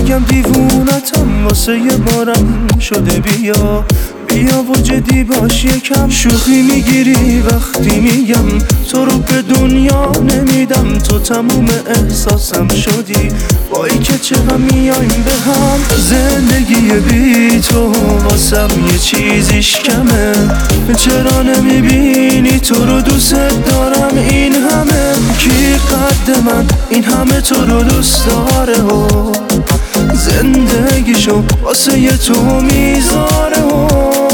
میگم دیوونتم واسه یه بارم شده بیا و جدی باش یکم. شوخی میگیری وقتی میگم تو رو به دنیا نمیدم. تو تموم احساسم شدی وای که چقدر میایم به هم. زندگی بی تو واسم یه چیزیش کمه. چرا نمیبینی تو رو دوست دارم این همه. کی قد من این همه تو رو دوست داره و زندگیشو واسه یه تو میذاره و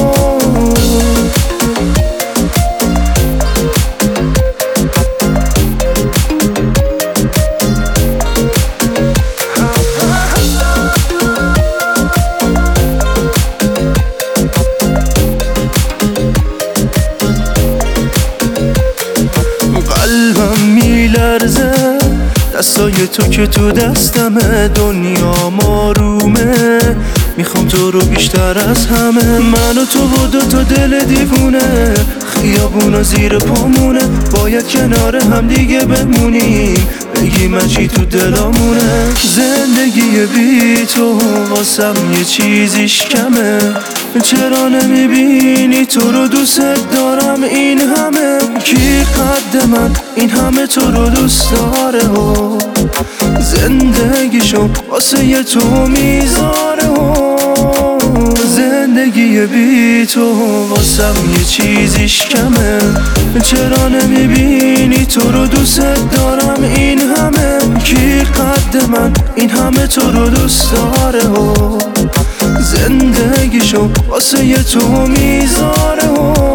قلبم میلرزه دستای تو که تو دستمه. دنیا آرومه میخوام تو رو بیشتر از همه. من و تو و دوتا دل دیوونه خیابونا زیر پامونه. باید کنار هم دیگه بمونیم بگیم چی تو دلامونه. زندگی بی تو واسم یه چیزیش کمه. چرا نمیبینی تو رو دوست دارم این همه. کی قد من این همه تو رو دوست داره و زندگیشو واسه یه تو میذاره و زندگی بی تو واسم یه چیزیش کمه. چرا نمیبینی تو رو دوست دارم این همه. کی قد من این همه تو رو دوست داره و زندگیشو واسه یه تو میذاره و